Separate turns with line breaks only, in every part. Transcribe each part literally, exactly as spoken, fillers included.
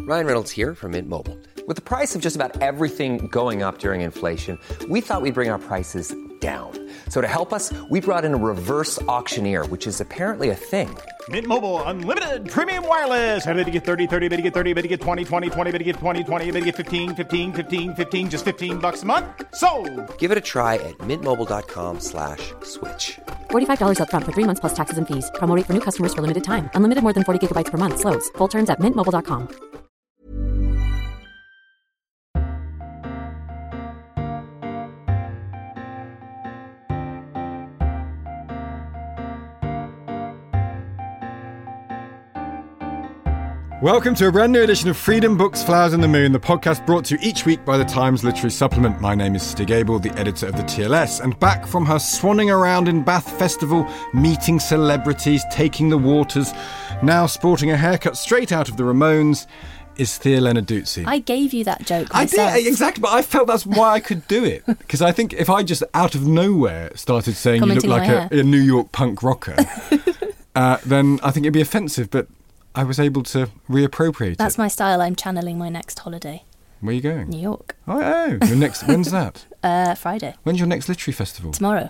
Ryan Reynolds here from Mint Mobile. With the price of just about everything going up during inflation, we thought we'd bring our prices down. So to help us, we brought in a reverse auctioneer, which is apparently a thing.
Mint Mobile Unlimited Premium Wireless. How to get thirty, thirty, how to get thirty, how to get twenty, twenty, twenty, how to get twenty, twenty, how to get fifteen, fifteen, fifteen, fifteen, just fifteen bucks a month? Sold!
Give it a try at mintmobile.com slash switch.
forty-five dollars up front for three months plus taxes and fees. Promo rate for new customers for limited time. Unlimited more than forty gigabytes per month. Slows full terms at mint mobile dot com.
Welcome to a brand new edition of Freedom Books, Flowers and the Moon, the podcast brought to you each week by the Times Literary Supplement. My name is Stig Abel, the editor of the T L S, and back from her swanning around in Bath Festival, meeting celebrities, taking the waters, now sporting a haircut straight out of the Ramones, is Thea Lenarduzzi.
I gave you that joke myself.
I did, exactly, but I felt that's why I could do it. Because I think if I just out of nowhere started saying you look like a, a New York punk rocker, uh, then I think it'd be offensive, but I was able to reappropriate it.
That's my style. I'm channeling my next holiday.
Where are you going?
New York.
Oh, oh your next. When's that?
Uh, Friday.
When's your next literary festival?
Tomorrow.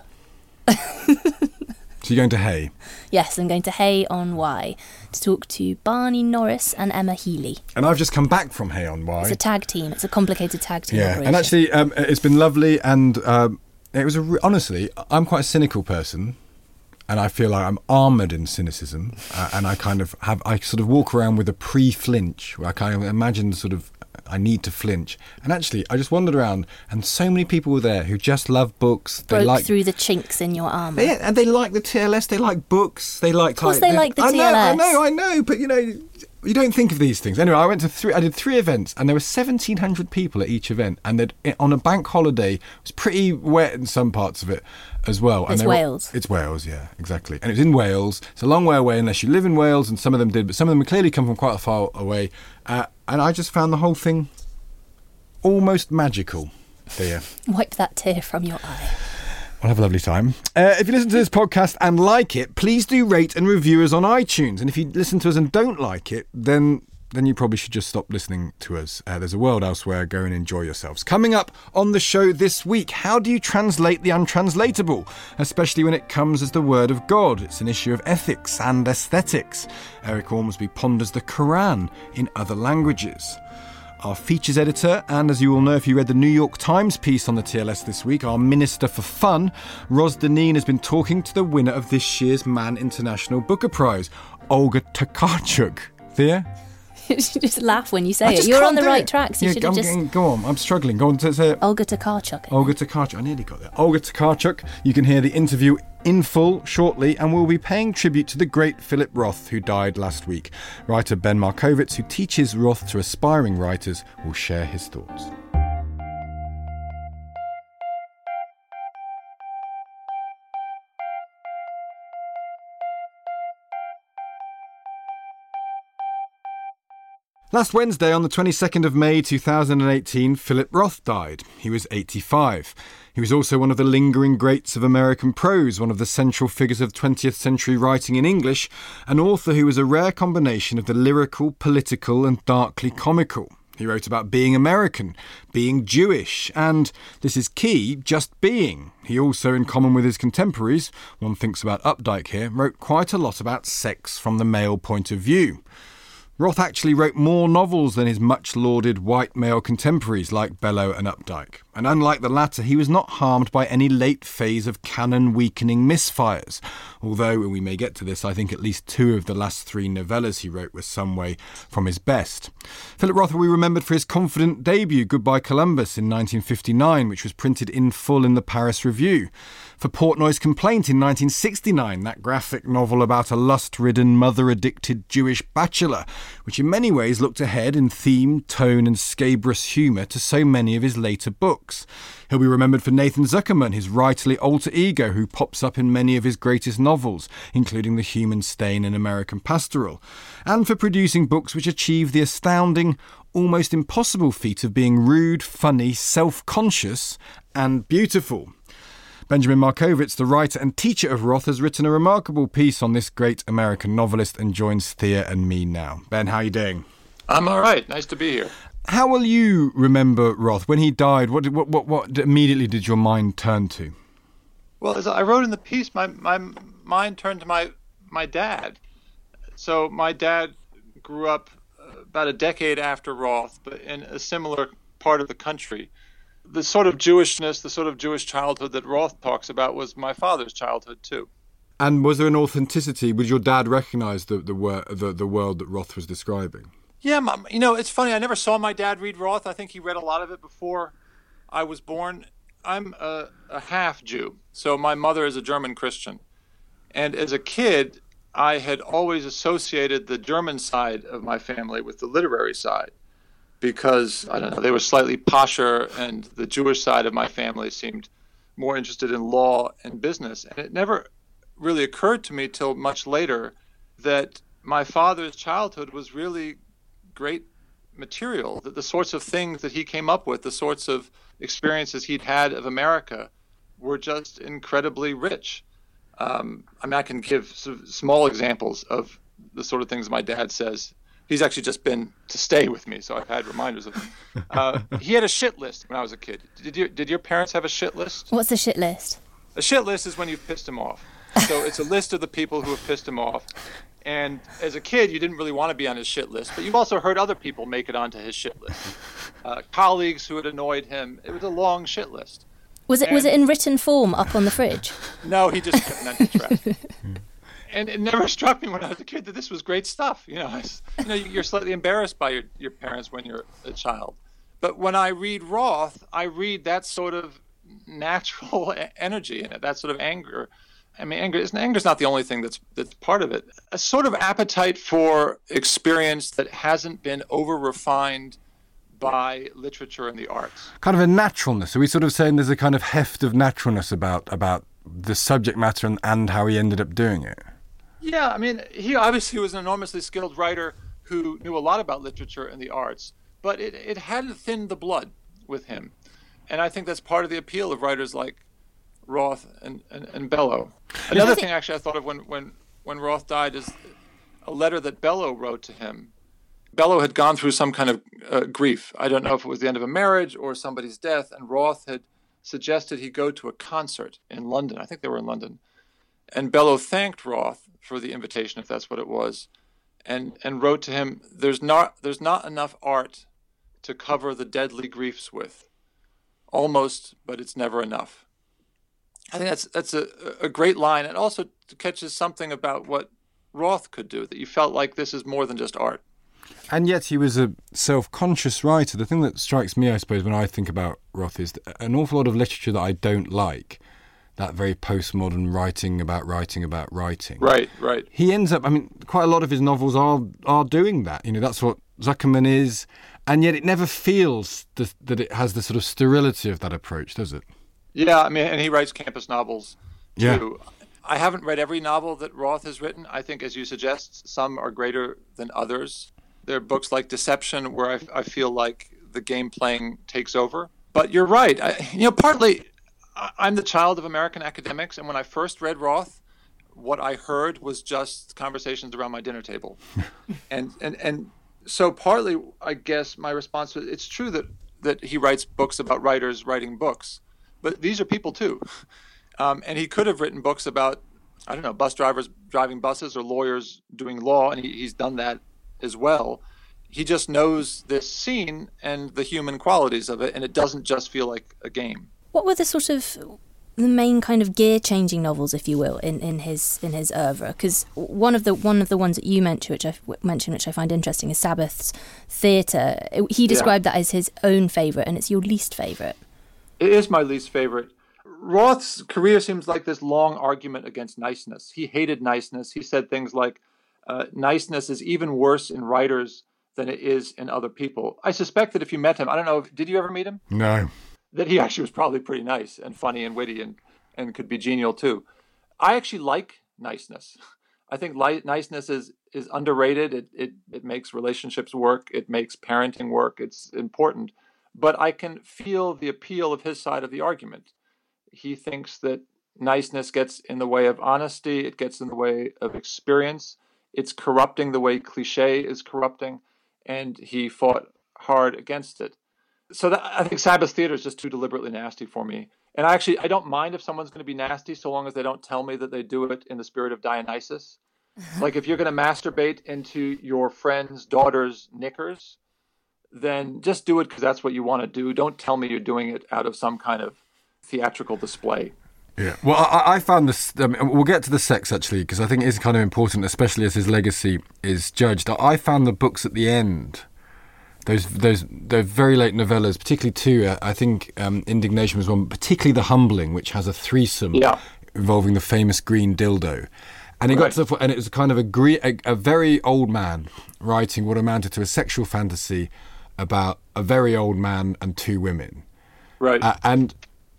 So you're going to Hay?
Yes, I'm going to Hay on Wye to talk to Barney Norris and Emma Healy.
And I've just come back from Hay on Wye.
It's a tag team. It's a complicated tag team
Yeah,
operation.
and actually um, it's been lovely, and um, it was a re- honestly, I'm quite a cynical person. And I feel like I'm armoured in cynicism, uh, and I kind of have, I sort of walk around with a pre-flinch, where I kind of imagine sort of, I need to flinch. And actually, I just wandered around, and so many people were there who just love books. They
Broke
like,
through the chinks in your armour.
They, and they like the T L S, they like books, they like...
Of course they like the
I
T L S.
Know, I know, I know, but you know, you don't think of these things. Anyway, I went to three, I did three events, and there were seventeen hundred people at each event, and they'd, on a bank holiday, it was pretty wet in some parts of it as well.
It's
and they
Wales.
Were, it's Wales, yeah, exactly. And it was in Wales. It's a long way away unless you live in Wales, and some of them did, but some of them clearly come from quite a far away. Uh, and I just found the whole thing almost magical, Thea.
Wipe that tear from your eye.
Well, have a lovely time. Uh, if you listen to this podcast and like it, please do rate and review us on iTunes. And if you listen to us and don't like it, then then you probably should just stop listening to us. Uh, there's a world elsewhere. Go and enjoy yourselves. Coming up on the show this week, how do you translate the untranslatable, especially when it comes as the word of God? It's an issue of ethics and aesthetics. Eric Ormsby ponders the Quran in other languages. Our features editor, and as you all know if you read the New York Times piece on the T L S this week, our Minister for Fun, Ros Deneen, has been talking to the winner of this year's Man International Booker Prize, Olga Tokarczuk. Thea?
You just laugh when you say
I
it.
just
You're
can't
on the
do
right
it.
track, so
Yeah,
you should have
I'm
just...
getting- go on, I'm struggling. Go on, to say it.
Olga Tokarczuk.
Olga Tokarczuk. I nearly got there. Olga Tokarczuk. You can hear the interview in full shortly, and we'll be paying tribute to the great Philip Roth, who died last week. Writer Ben Markovitz, who teaches Roth to aspiring writers, will share his thoughts. Last Wednesday, on the twenty-second of May two thousand eighteen, Philip Roth died. He was eighty-five. He was also one of the lingering greats of American prose, one of the central figures of twentieth century writing in English, an author who was a rare combination of the lyrical, political and darkly comical. He wrote about being American, being Jewish, and, this is key, just being. He also, in common with his contemporaries, one thinks about Updike here, wrote quite a lot about sex from the male point of view. Roth actually wrote more novels than his much-lauded white male contemporaries like Bellow and Updike. And unlike the latter, he was not harmed by any late phase of canon-weakening misfires. Although, and we may get to this, I think at least two of the last three novellas he wrote were some way from his best. Philip Roth will be remembered for his confident debut, Goodbye Columbus, in nineteen fifty-nine, which was printed in full in the Paris Review. For Portnoy's Complaint in nineteen sixty-nine, that graphic novel about a lust-ridden, mother-addicted Jewish bachelor, which in many ways looked ahead in theme, tone and scabrous humour to so many of his later books. He'll be remembered for Nathan Zuckerman, his writerly alter ego who pops up in many of his greatest novels, including The Human Stain and American Pastoral, and for producing books which achieve the astounding, almost impossible feat of being rude, funny, self-conscious and beautiful. Benjamin Markovitz, the writer and teacher of Roth, has written a remarkable piece on this great American novelist and joins Thea and me now. Ben, how are you doing?
I'm all right. Nice to be here.
How will you remember Roth? When he died, what, did, what, what, what immediately did your mind turn to?
Well, as I wrote in the piece, my, my mind turned to my, my dad. So my dad grew up about a decade after Roth, but in a similar part of the country. The sort of Jewishness, the sort of Jewish childhood that Roth talks about was my father's childhood too.
And was there an authenticity? Would your dad recognise the, the, the, the world that Roth was describing?
Yeah, my, you know, it's funny. I never saw my dad read Roth. I think he read a lot of it before I was born. I'm a, a half Jew, so my mother is a German Christian. And as a kid, I had always associated the German side of my family with the literary side because, I don't know, they were slightly posher, and the Jewish side of my family seemed more interested in law and business. And it never really occurred to me till much later that my father's childhood was really great material, that the sorts of things that he came up with, the sorts of experiences he'd had of America were just incredibly rich. Um, I mean, I can give sort of small examples of the sort of things my dad says. He's actually just been to stay with me, so I've had reminders of him. Uh, he had a shit list when I was a kid. Did you, did your parents have a shit list?
What's a shit list?
A shit list is when you've pissed him off. So it's a list of the people who have pissed him off. And as a kid, you didn't really want to be on his shit list, but you've also heard other people make it onto his shit list. Uh, colleagues who had annoyed him. It was a long shit list.
Was it
and,
was it in written form up on the fridge?
No, he just kept it in the trash. And it never struck me when I was a kid that this was great stuff. You know, I, you know, you're slightly embarrassed by your, your parents when you're a child. But when I read Roth, I read that sort of natural energy in it, that sort of anger. I mean, anger is anger's not the only thing that's that's part of it. A sort of appetite for experience that hasn't been over-refined by literature and the arts.
Kind of a naturalness. Are we sort of saying there's a kind of heft of naturalness about about the subject matter and, and how he ended up doing it?
Yeah, I mean, he obviously was an enormously skilled writer who knew a lot about literature and the arts, but it, it hadn't thinned the blood with him. And I think that's part of the appeal of writers like Roth and, and, and Bellow. Another thing actually I thought of when, when, when Roth died is a letter that Bellow wrote to him. Bellow had gone through some kind of uh, grief. I don't know if it was the end of a marriage or somebody's death, and Roth had suggested he go to a concert in London. I think they were in London. And Bellow thanked Roth for the invitation, if that's what it was, and, and wrote to him, there's not, there's not enough art to cover the deadly griefs with. Almost, but it's never enough. I think that's that's a, a great line, and also catches something about what Roth could do, that you felt like this is more than just art.
And yet he was a self-conscious writer. The thing that strikes me, I suppose, when I think about Roth is an awful lot of literature that I don't like, that very postmodern writing about writing about writing.
Right, right.
He ends up, I mean, quite a lot of his novels are are doing that. You know, that's what Zuckerman is, and yet it never feels the, that it has the sort of sterility of that approach, does it?
Yeah, I mean, and he writes campus novels, too.
Yeah.
I haven't read every novel that Roth has written. I think, as you suggest, some are greater than others. There are books like Deception where I, I feel like the game playing takes over. But you're right. I, you know, partly I'm the child of American academics, and when I first read Roth, what I heard was just conversations around my dinner table. and, and and so partly, I guess, my response was, it's true that, that he writes books about writers writing books. But these are people, too. Um, and he could have written books about, I don't know, bus drivers driving buses or lawyers doing law, and he, he's done that as well. He just knows this scene and the human qualities of it, and it doesn't just feel like a game.
What were the sort of the main kind of gear-changing novels, if you will, in, in his in his oeuvre? Because one of the one of the ones that you mentioned, which I mentioned, which I find interesting, is Sabbath's Theatre. He described yeah. that as his own favourite, and it's your least favourite.
It is my least favorite. Roth's career seems like this long argument against niceness. He hated niceness. He said things like, uh, niceness is even worse in writers than it is in other people. I suspect that if you met him, I don't know, if, did you ever meet him?
No.
That he actually was probably pretty nice and funny and witty and, and could be genial too. I actually like niceness. I think li- niceness is, is underrated. It, it, it makes relationships work. It makes parenting work. It's important. But I can feel the appeal of his side of the argument. He thinks that niceness gets in the way of honesty. It gets in the way of experience. It's corrupting the way cliche is corrupting. and he fought hard against it. So that, I think Sabbath theater is just too deliberately nasty for me. And I actually, I don't mind if someone's going to be nasty so long as they don't tell me that they do it in the spirit of Dionysus. Like if you're going to masturbate into your friend's daughter's knickers, then just do it because that's what you want to do. Don't tell me you're doing it out of some kind of theatrical display.
Yeah, well, I, I found this. I mean, we'll get to the sex actually, because I think it is kind of important, especially as his legacy is judged. I found the books at the end, those those those very late novellas, particularly two. I think um, Indignation was one, particularly The Humbling, which has a threesome
yeah.
involving the famous green dildo. And it
right.
got to the point, and it was kind of a, gre- a, a very old man writing what amounted to a sexual fantasy about a very old man and two women.
Right.
Uh, and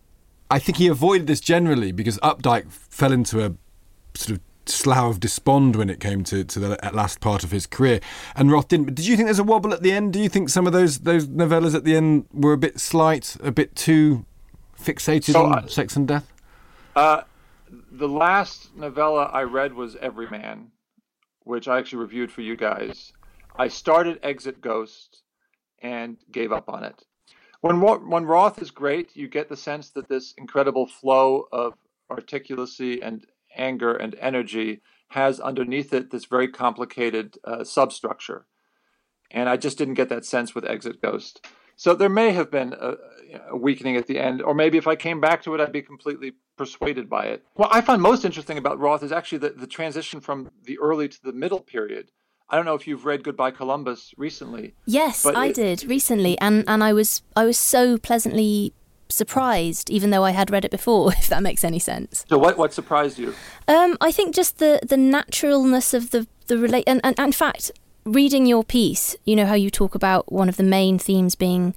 I think he avoided this generally because Updike fell into a sort of slough of despond when it came to, to the last part of his career, and Roth didn't. But did you think there's a wobble at the end? Do you think some of those those novellas at the end were a bit slight, a bit too fixated
so,
on
uh,
sex and death?
Uh, the last novella I read was Everyman, which I actually reviewed for you guys. I started Exit Ghost and gave up on it. When when Roth is great, you get the sense that this incredible flow of articulacy and anger and energy has underneath it this very complicated uh, substructure. And I just didn't get that sense with Exit Ghost. So there may have been a, a weakening at the end, or maybe if I came back to it, I'd be completely persuaded by it. What I find most interesting about Roth is actually the, the transition from the early to the middle period. I don't know if you've read Goodbye Columbus recently.
Yes,
but
I
it,
did recently, and, and I was I was so pleasantly surprised, even though I had read it before, if that makes any sense.
So what what surprised you?
Um, I think just the, the naturalness of the the relate, and, and, and in fact, reading your piece, you know how you talk about one of the main themes being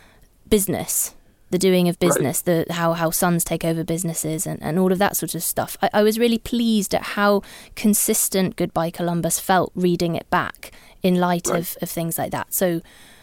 business, the doing of business, right. the how, how sons take over businesses and, and all of that sort of stuff. I, I was really pleased at how consistent Goodbye Columbus felt reading it back in light right. of, of things like that. So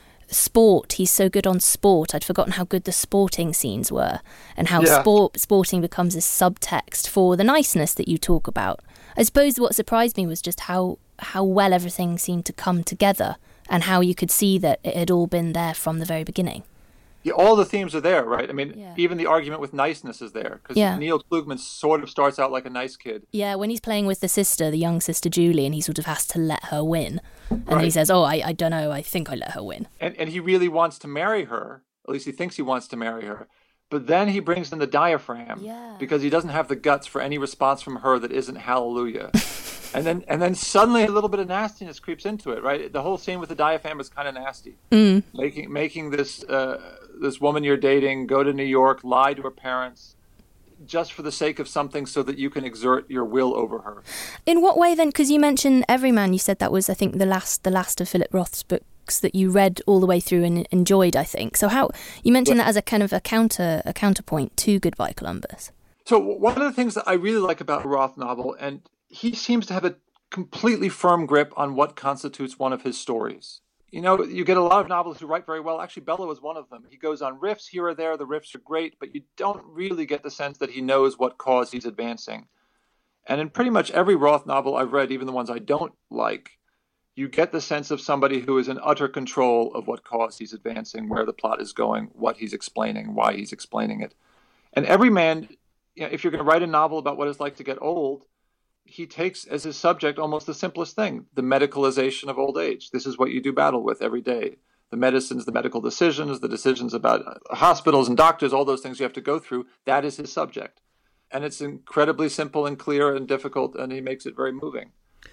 sport, he's so good on sport. I'd forgotten how good the sporting scenes were and how
yeah.
sport sporting becomes this subtext for the niceness that you talk about. I suppose what surprised me was just how how well everything seemed to come together and how you could see that it had all been there from the very beginning.
Yeah, all the themes are there, right? I mean, yeah. even the argument with niceness is there because
yeah.
Neil Klugman sort of starts out like a nice kid.
Yeah, when he's playing with the sister, the young sister Julie, and he sort of has to let her win. And
right.
he says, oh, I, I don't know, I think I let her win.
And and he really wants to marry her, at least he thinks he wants to marry her. But then he brings in the diaphragm
yeah.
because he doesn't have the guts for any response from her that isn't hallelujah. and then and then suddenly a little bit of nastiness creeps into it, right? The whole scene with the diaphragm is kind of nasty.
Mm.
Making making this uh, this woman you're dating go to New York, lie to her parents, just for the sake of something so that you can exert your will over her.
In what way then? Because you mentioned Everyman, you said that was, I think, the last the last of Philip Roth's books that you read all the way through and enjoyed, I think. So how you mentioned yeah. that as a kind of a counter a counterpoint to Goodbye Columbus.
So one of the things that I really like about a Roth novel, and he seems to have a completely firm grip on what constitutes one of his stories. You know, you get a lot of novelists who write very well. Actually, Bellow is one of them. He goes on riffs here or there. The riffs are great, but you don't really get the sense that he knows what cause he's advancing. And in pretty much every Roth novel I've read, even the ones I don't like, you get the sense of somebody who is in utter control of what cause he's advancing, where the plot is going, what he's explaining, why he's explaining it. And Everyman, you know, if you're going to write a novel about what it's like to get old, he takes as his subject almost the simplest thing, the medicalization of old age. This is what you do battle with every day. The medicines, the medical decisions, the decisions about hospitals and doctors, all those things you have to go through, that is his subject. And it's incredibly simple and clear and difficult, and he makes it very moving.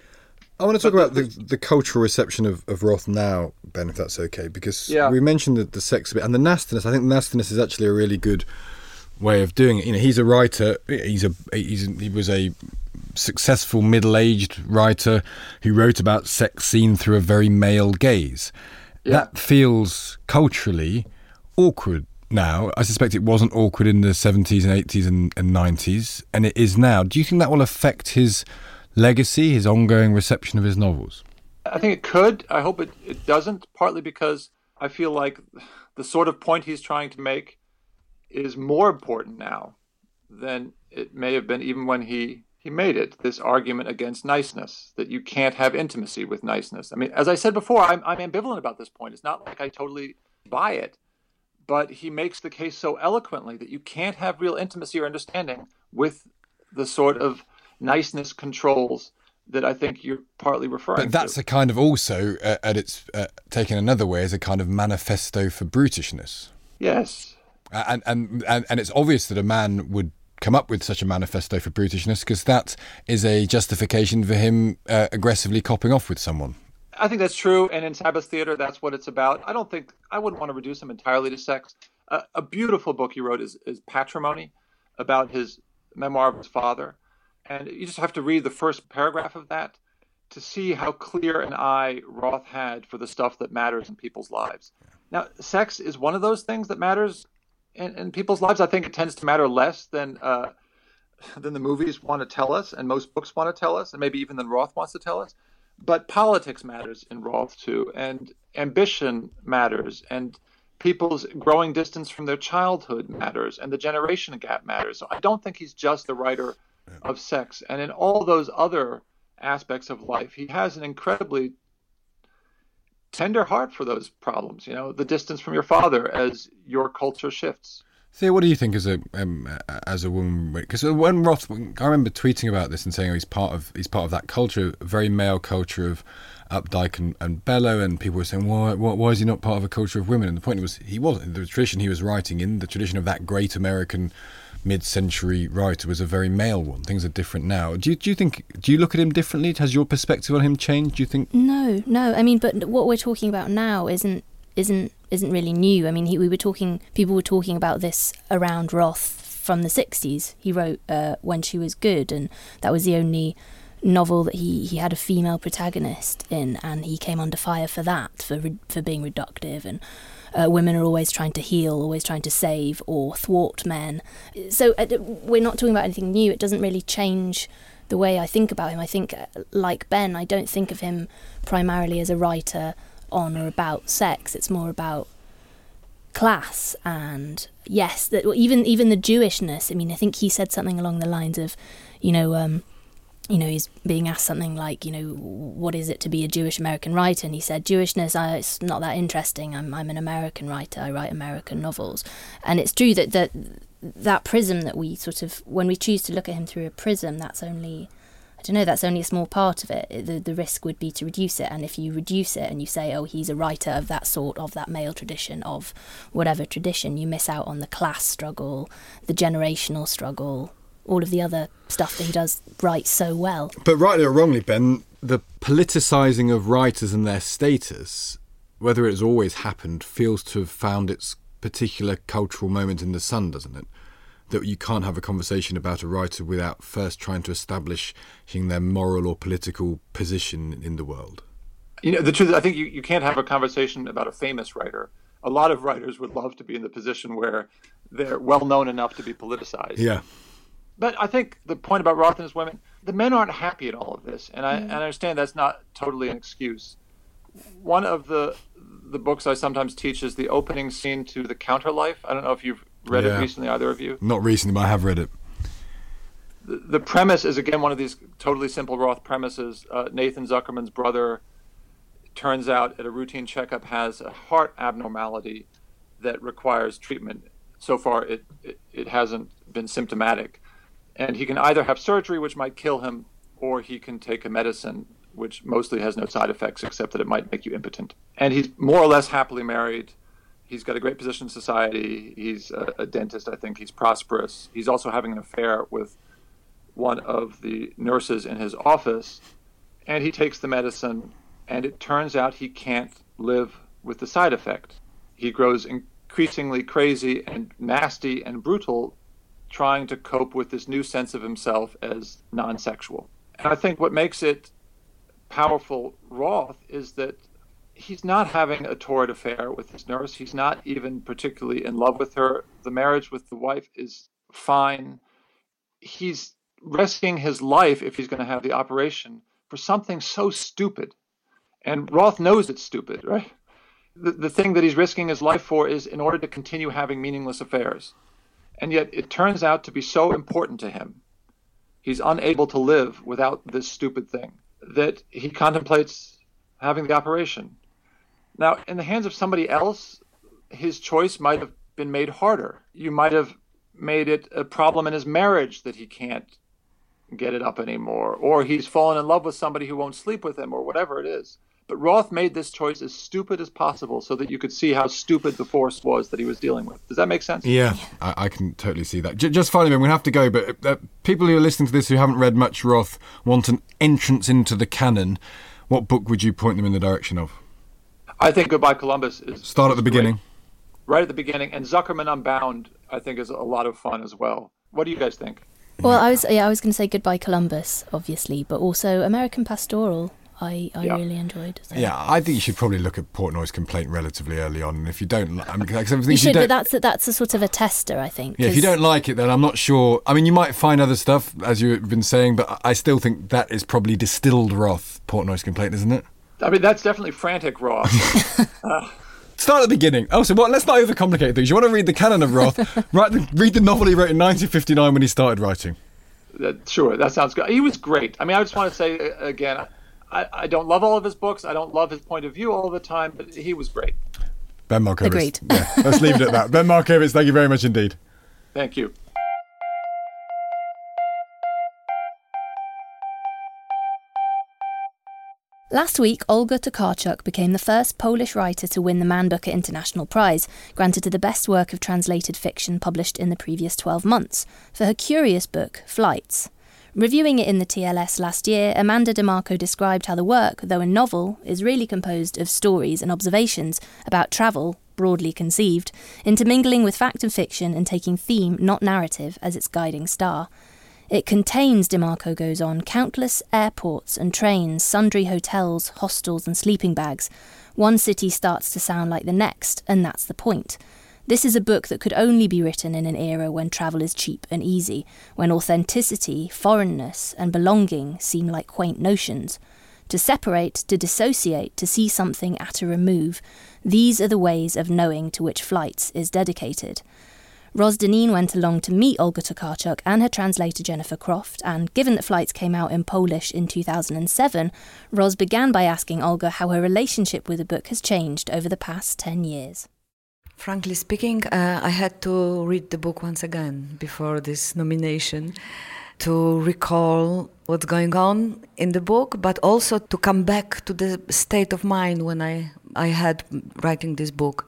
I want to talk but about the, the, the cultural reception of, of Roth now, Ben, if that's okay, because
yeah.
we mentioned the, the sex bit and the nastiness. I think nastiness is actually a really good way of doing it. You know, he's a writer. He's a he's a, he was a successful middle-aged writer who wrote about sex seen through a very male gaze. Yeah. That feels culturally awkward now. I suspect it wasn't awkward in the seventies and eighties and, and nineties, and it is now. Do you think that will affect his legacy, his ongoing reception of his novels?
I think it could. I hope it, it doesn't, partly because I feel like the sort of point he's trying to make is more important now than it may have been even when he, he made it this argument against niceness, that you can't have intimacy with niceness. I mean, as I said before, I'm, I'm ambivalent about this point. It's not like I totally buy it, but he makes the case so eloquently that you can't have real intimacy or understanding with the sort of niceness controls that I think you're partly referring to.
But that's
to.
a kind of also, uh, at its uh, taken another way, as a kind of manifesto for brutishness.
Yes.
And, and, and, and it's obvious that a man would come up with such a manifesto for brutishness because that is a justification for him uh, aggressively copping off with someone.
I think that's true. And in Sabbath Theater, that's what it's about. I don't think, I wouldn't want to reduce him entirely to sex. Uh, a beautiful book he wrote is, is Patrimony, about his memoir of his father. And you just have to read the first paragraph of that to see how clear an eye Roth had for the stuff that matters in people's lives. Now, sex is one of those things that matters in, in people's lives. I think it tends to matter less than uh, than the movies want to tell us, and most books want to tell us, and maybe even than Roth wants to tell us. But politics matters in Roth too, and ambition matters, and people's growing distance from their childhood matters, and the generation gap matters. So I don't think he's just the writer of sex. And in all those other aspects of life, he has an incredibly tender heart for those problems, you know, the distance from your father as your culture shifts.
Thea, what do you think as a um, as a woman? Because when Roth, I remember tweeting about this and saying oh, he's part of he's part of that culture, a very male culture of Updike and, and Bellow, and people were saying, why, why why is he not part of a culture of women? And the point was, he wasn't. The tradition he was writing in, the tradition of that great American mid-century writer, was a very male one. Things are different now. Do you do you think? Do you look at him differently? Has your perspective on him changed? Do you think?
No, no. I mean, but what we're talking about now isn't isn't isn't really new. I mean, he, we were talking. People were talking about this around Roth from the sixties. He wrote uh, When She Was Good, and that was the only novel that he, he had a female protagonist in, and he came under fire for that, for for being reductive, and uh, women are always trying to heal, always trying to save or thwart men. So uh, we're not talking about anything new. It doesn't really change the way I think about him. I think, uh, like Ben, I don't think of him primarily as a writer on or about sex. It's more about class, and yes, that even even the Jewishness. I mean, I think he said something along the lines of, you know, um, you know, he's being asked something like, you know, what is it to be a Jewish American writer? And he said, Jewishness, uh, it's not that interesting. I'm I'm an American writer. I write American novels. And it's true that, that that prism that we sort of, when we choose to look at him through a prism, that's only, I don't know, that's only a small part of it. The, the risk would be to reduce it. And if you reduce it and you say, oh, he's a writer of that sort, of that male tradition, of whatever tradition, you miss out on the class struggle, the generational struggle, all of the other stuff that he does write so well.
But rightly or wrongly, Ben, the politicising of writers and their status, whether it has always happened, feels to have found its particular cultural moment in the sun, doesn't it? That you can't have a conversation about a writer without first trying to establish their moral or political position in the world.
You know, the truth is, I think you, you can't have a conversation about a famous writer. A lot of writers would love to be in the position where they're well known enough to be politicized.
Yeah.
But I think the point about Roth and his women, the men aren't happy at all of this, and I, mm. and I understand that's not totally an excuse. One of the the books I sometimes teach is the opening scene to The Counterlife. I don't know if you've read yeah. it recently, either of you.
Not recently, but I have read it.
The, the premise is, again, one of these totally simple Roth premises. Uh, Nathan Zuckerman's brother, turns out at a routine checkup, has a heart abnormality that requires treatment. So far, it, it, it hasn't been symptomatic. And he can either have surgery, which might kill him, or he can take a medicine, which mostly has no side effects, except that it might make you impotent. And he's more or less happily married. He's got a great position in society. He's a, a dentist, I think. He's prosperous. He's also having an affair with one of the nurses in his office. And he takes the medicine, and it turns out he can't live with the side effect. He grows increasingly crazy and nasty and brutal, trying to cope with this new sense of himself as non-sexual. And I think what makes it powerful Roth is that he's not having a torrid affair with his nurse. He's not even particularly in love with her. The marriage with the wife is fine. He's risking his life, if he's going to have the operation, for something so stupid. And Roth knows it's stupid, right? The, the thing that he's risking his life for is in order to continue having meaningless affairs. And yet it turns out to be so important to him he's unable to live without this stupid thing, that he contemplates having the operation. Now, in the hands of somebody else, his choice might have been made harder. You might have made it a problem in his marriage that he can't get it up anymore, or he's fallen in love with somebody who won't sleep with him, or whatever it is. But Roth made this choice as stupid as possible so that you could see how stupid the force was that he was dealing with. Does that make sense?
Yeah, I, I can totally see that. J- just finally, we have to go, but uh, people who are listening to this who haven't read much Roth want an entrance into the canon. What book would you point them in the direction of?
I think Goodbye Columbus is...
Start at the beginning.
Great. Right at the beginning. And Zuckerman Unbound, I think, is a lot of fun as well. What do you guys think?
Well, I was yeah, I was going to say Goodbye Columbus, obviously, but also American Pastoral. I, I yeah. really enjoyed. So.
Yeah, I think you should probably look at Portnoy's complaint relatively early on, and if you don't, I mean, like, you
should, you but that's a, that's a sort of a tester, I think.
Yeah, if you don't like it, then I'm not sure. I mean, you might find other stuff, as you've been saying, but I still think that is probably distilled Roth, Portnoy's complaint, isn't it?
I mean, that's definitely frantic Roth. uh.
Start at the beginning. Oh, so what? Let's not overcomplicate things. You want to read the canon of Roth? Write the, read the novel he wrote in nineteen fifty-nine when he started writing.
That, sure, that sounds good. He was great. I mean, I just want to say uh, again, I, I don't love all of his books. I don't love his point of view all the time, but he was great.
Ben Markovitz.
Agreed.
Yeah, let's leave it at that. Ben Markovitz, thank you very much indeed.
Thank you.
Last week, Olga Tokarczuk became the first Polish writer to win the Man Booker International Prize, granted to the best work of translated fiction published in the previous twelve months, for her curious book, Flights. Reviewing it in the T L S last year, Amanda DeMarco described how the work, though a novel, is really composed of stories and observations about travel, broadly conceived, intermingling with fact and fiction and taking theme, not narrative, as its guiding star. It contains, DeMarco goes on, countless airports and trains, sundry hotels, hostels and sleeping bags. One city starts to sound like the next, and that's the point. This is a book that could only be written in an era when travel is cheap and easy, when authenticity, foreignness and belonging seem like quaint notions. To separate, to dissociate, to see something at a remove, these are the ways of knowing to which Flights is dedicated. Ros Deneen went along to meet Olga Tokarczuk and her translator Jennifer Croft, and given that Flights came out in Polish in two thousand seven, Ros began by asking Olga how her relationship with the book has changed over the past ten years.
Frankly speaking, uh, I had to read the book once again before this nomination to recall what's going on in the book, but also to come back to the state of mind when I, I had writing this book.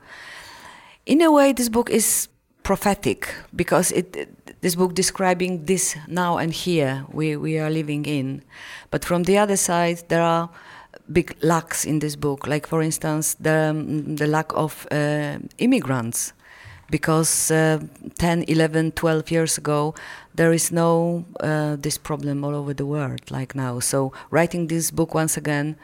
In a way, this book is prophetic, because it this book describing this now and here we, we are living in. But from the other side, there are big lacks in this book, like for instance the, the lack of uh, immigrants, because uh, ten, eleven, twelve years ago there is no uh, this problem all over the world like now. So writing this book once again,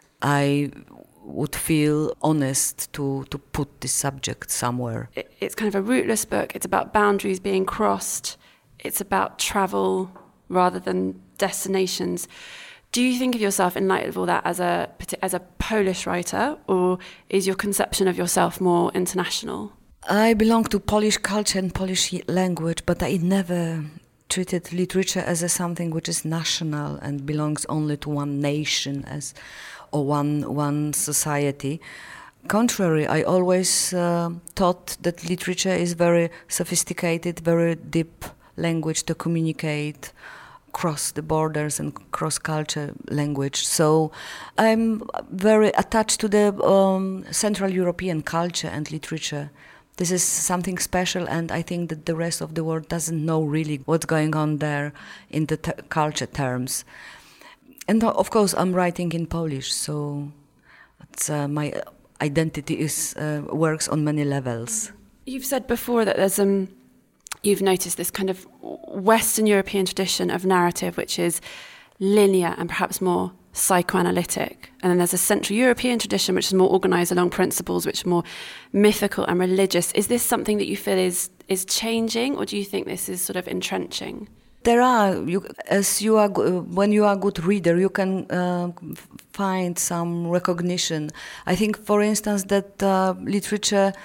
I would feel honest to, to put this subject somewhere.
It, it's kind of a rootless book. It's about boundaries being crossed. It's about travel rather than destinations. Do you think of yourself, in light of all that, as a as a Polish writer, or is your conception of yourself more international?
I belong to Polish culture and Polish language, but I never treated literature as a something which is national and belongs only to one nation as or one one society. Contrary, I always uh, thought that literature is very sophisticated, very deep language to communicate cross the borders and cross-culture language. So I'm very attached to the um, Central European culture and literature. This is something special, and I think that the rest of the world doesn't know really what's going on there in the ter- culture terms. And of course, I'm writing in Polish, so it's, uh, my identity is uh, works on many levels.
You've said before that there's um, you've noticed this kind of Western European tradition of narrative, which is linear and perhaps more psychoanalytic. And then there's a Central European tradition, which is more organised along principles, which are more mythical and religious. Is this something that you feel is is changing, or do you think this is sort of entrenching?
There are, you, as you are, when you are a good reader, you can uh, find some recognition. I think, for instance, that uh, literature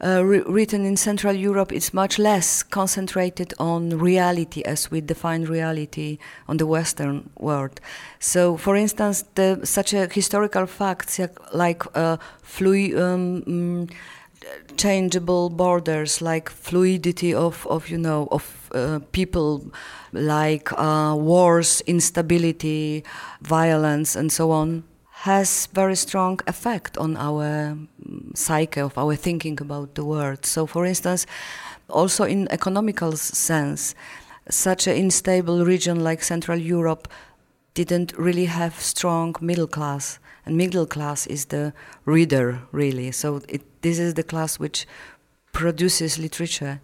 uh, re- written in Central Europe, it's much less concentrated on reality as we define reality on the Western world. So, for instance, the, such a historical facts like uh, flu- um, um, changeable borders, like fluidity of, of you know, of uh, people, like uh, wars, instability, violence, and so on, has very strong effect on our psyche, of our thinking about the world. So, for instance, also in economical sense, such an unstable region like Central Europe didn't really have strong middle class, and middle class is the reader, really. So it, this is the class which produces literature.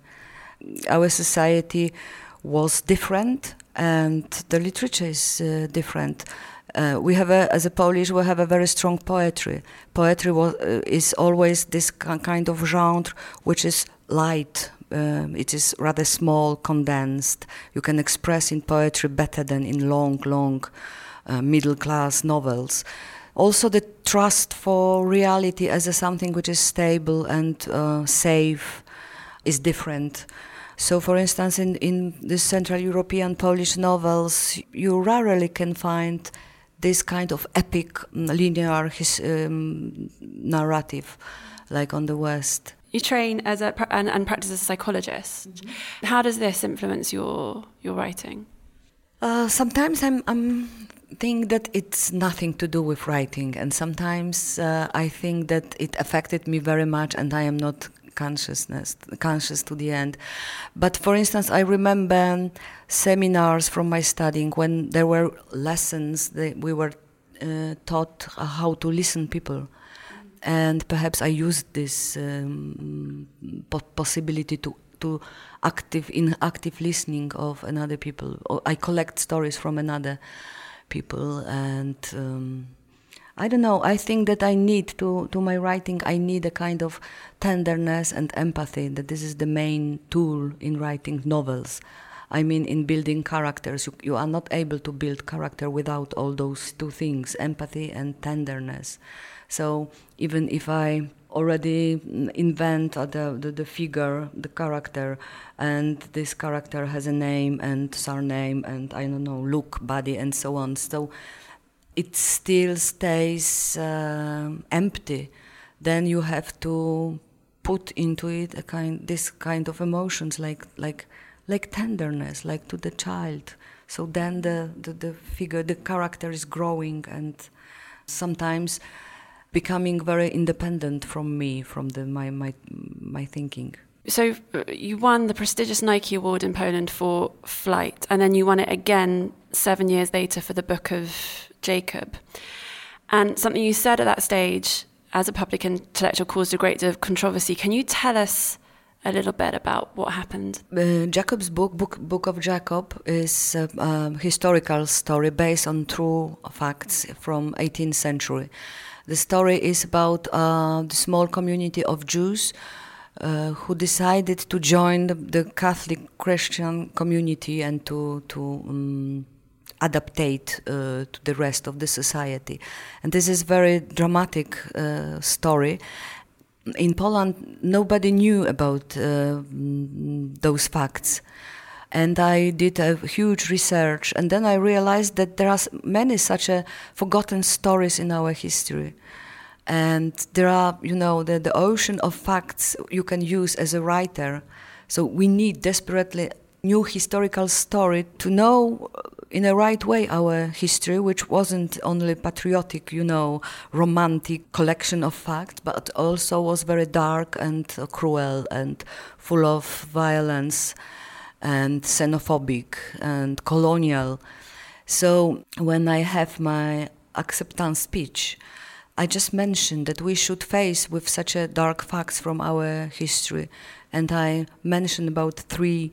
Our society was different, and the literature is uh, different. Uh, we have, a, as a Polish, we have a very strong poetry. Poetry was, uh, is always this kind of genre which is light. Uh, it is rather small, condensed. You can express in poetry better than in long, long uh, middle-class novels. Also, the trust for reality as a something which is stable and uh, safe is different. So, for instance, in, in the Central European Polish novels, you rarely can find this kind of epic, linear his, um, narrative, like on the West.
You train as a and, and practice as a psychologist. Mm-hmm. How does this influence your your writing?
Uh, sometimes I'm I'm think that it's nothing to do with writing, and sometimes uh, I think that it affected me very much, and I am not consciousness conscious to the end. But for instance, I remember seminars from my studying when there were lessons that we were uh, taught how to listen people. And perhaps I used this um, po- possibility to, to active in active listening of another people. Or I collect stories from another people, and um, I don't know. I think that I need to to my writing. I need a kind of tenderness and empathy. That this is the main tool in writing novels. I mean, in building characters, you, you are not able to build character without all those two things: empathy and tenderness. So even if I already invent the, the, the figure, the character, and this character has a name and surname and, I don't know, look, body, and so on, so it still stays uh, empty. Then you have to put into it a kind, this kind of emotions, like like like tenderness, like to the child. So then the, the, the figure, the character is growing and sometimes becoming very independent from me, from the my my my thinking.
So you won the prestigious Nike Award in Poland for Flight, and then you won it again seven years later for the Book of Jacob. And something you said at that stage as a public intellectual caused a great deal of controversy. Can you tell us a little bit about what happened?
Uh, Jacob's book, book, Book of Jacob, is a, a historical story based on true facts from eighteenth century. The story is about uh, the small community of Jews uh, who decided to join the, the Catholic Christian community and to to um, adaptate uh, to the rest of the society. And this is very dramatic uh, story. In Poland, nobody knew about uh, those facts. And I did a huge research, and then I realized that there are many such a forgotten stories in our history. And there are, you know, the, the ocean of facts you can use as a writer. So we need desperately new historical story to know in a right way our history, which wasn't only patriotic, you know, romantic collection of facts, but also was very dark and uh, cruel and full of violence and xenophobic and colonial. So when I have my acceptance speech, I just mentioned that we should face with such a dark facts from our history. And I mentioned about three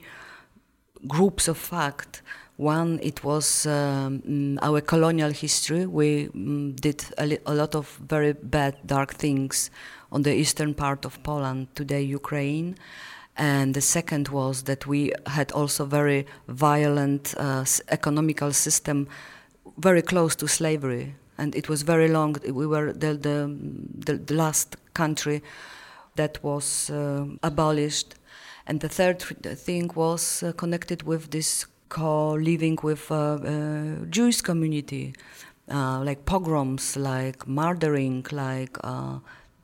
groups of fact. One, it was um, our colonial history. We um, did a, li- a lot of very bad, dark things on the eastern part of Poland, today Ukraine. And the second was that we had also very violent uh, economical system, very close to slavery. And it was very long. We were the the, the, the last country that was uh, abolished. And the third thing was uh, connected with this co-living with uh, uh, Jewish community, uh, like pogroms, like murdering, like uh,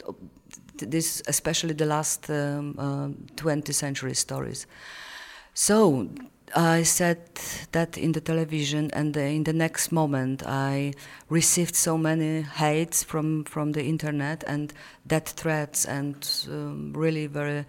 this, especially the last um, uh, twentieth century stories. So I said that in the television, and in the next moment I received so many hates from, from the internet and death threats and um, really very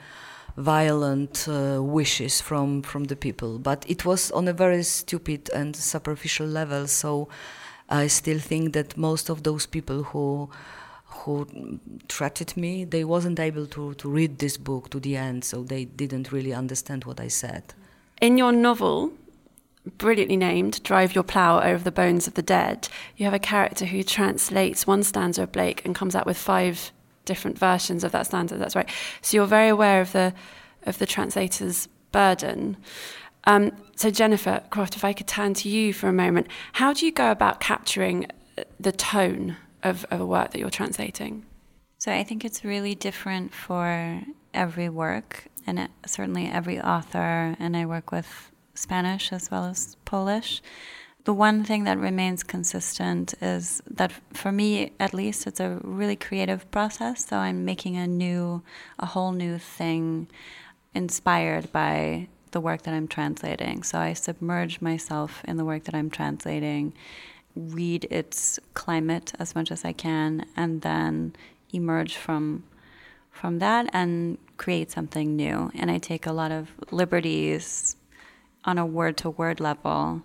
violent uh, wishes from, from the people. But it was on a very stupid and superficial level, so I still think that most of those people who who threatened me, they wasn't able to, to read this book to the end, so they didn't really understand what I said.
In your novel, brilliantly named Drive Your Plough Over the Bones of the Dead, you have a character who translates one stanza of Blake and comes out with five different versions of that stanza. That's right. So you're very aware of the of the translator's burden. Um, so Jennifer Croft, if I could turn to you for a moment, how do you go about capturing the tone of, of a work that you're translating?
So I think it's really different for every work, and it, certainly every author, and I work with Spanish as well as Polish. The one thing that remains consistent is that, for me at least, it's a really creative process. So I'm making a new, a whole new thing inspired by the work that I'm translating. So I submerge myself in the work that I'm translating, read its climate as much as I can, and then emerge from from that and create something new. And I take a lot of liberties on a word-to-word level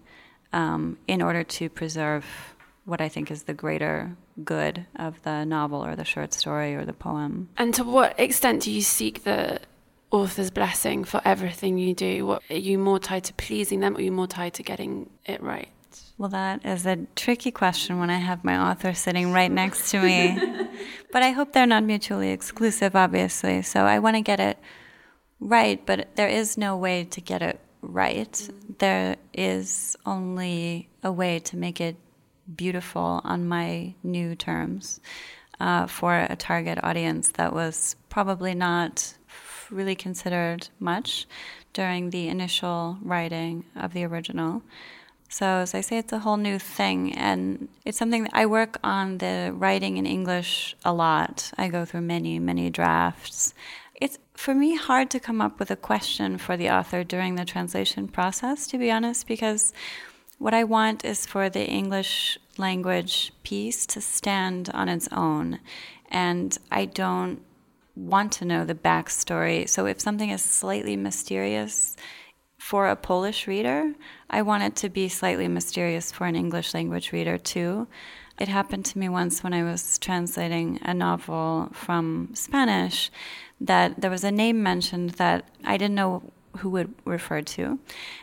um, in order to preserve what I think is the greater good of the novel or the short story or the poem.
And to what extent do you seek the author's blessing for everything you do? What, are you more tied to pleasing them, or are you more tied to getting it right?
Well, that is a tricky question when I have my author sitting right next to me. But I hope they're not mutually exclusive, obviously. So I want to get it right, but there is no way to get it right. Mm-hmm. There is only a way to make it beautiful on my new terms uh, for a target audience that was probably not really considered much during the initial writing of the original. So as I say, it's a whole new thing, and it's something that I work on the writing in English a lot. I go through many, many drafts. It's, for me, hard to come up with a question for the author during the translation process, to be honest, because what I want is for the English language piece to stand on its own, and I don't want to know the backstory. So if something is slightly mysterious for a Polish reader, I want it to be slightly mysterious for an English language reader too. It happened to me once when I was translating a novel from Spanish that there was a name mentioned that I didn't know who it referred to.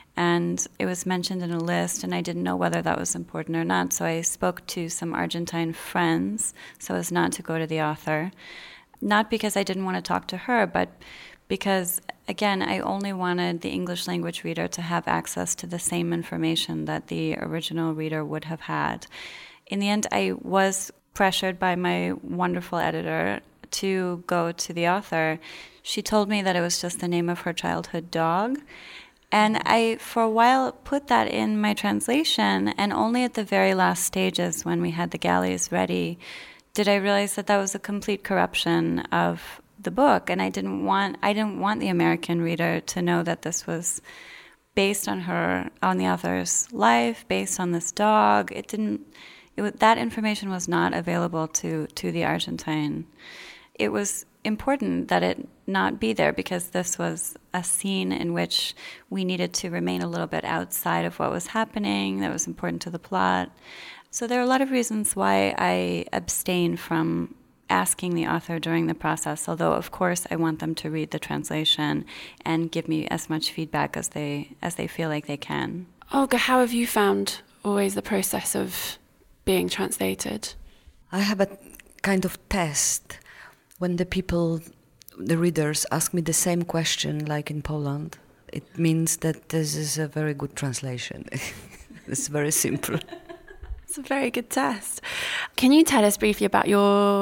And it was mentioned in a list, and I didn't know whether that was important or not. So I spoke to some Argentine friends so as not to go to the author. Not because I didn't want to talk to her, but because, again, I only wanted the English language reader to have access to the same information that the original reader would have had. In the end, I was pressured by my wonderful editor to go to the author. She told me that it was just the name of her childhood dog. And I, for a while, put that in my translation, and only at the very last stages, when we had the galleys ready, did I realize that that was a complete corruption of the book, and I didn't want I didn't want the American reader to know that this was based on her on the author's life, based on this dog. It didn't. It, that information was not available to to the Argentine. It was important that it not be there because this was a scene in which we needed to remain a little bit outside of what was happening. That was important to the plot. So there are a lot of reasons why I abstain from asking the author during the process, although of course I want them to read the translation and give me as much feedback as they as they feel like they can.
Olga, how have you found always the process of being translated?
I have a kind of test when the people, the readers, ask me the same question like in Poland. It means that this is a very good translation. It's very simple.
It's a very good test. Can you tell us briefly about your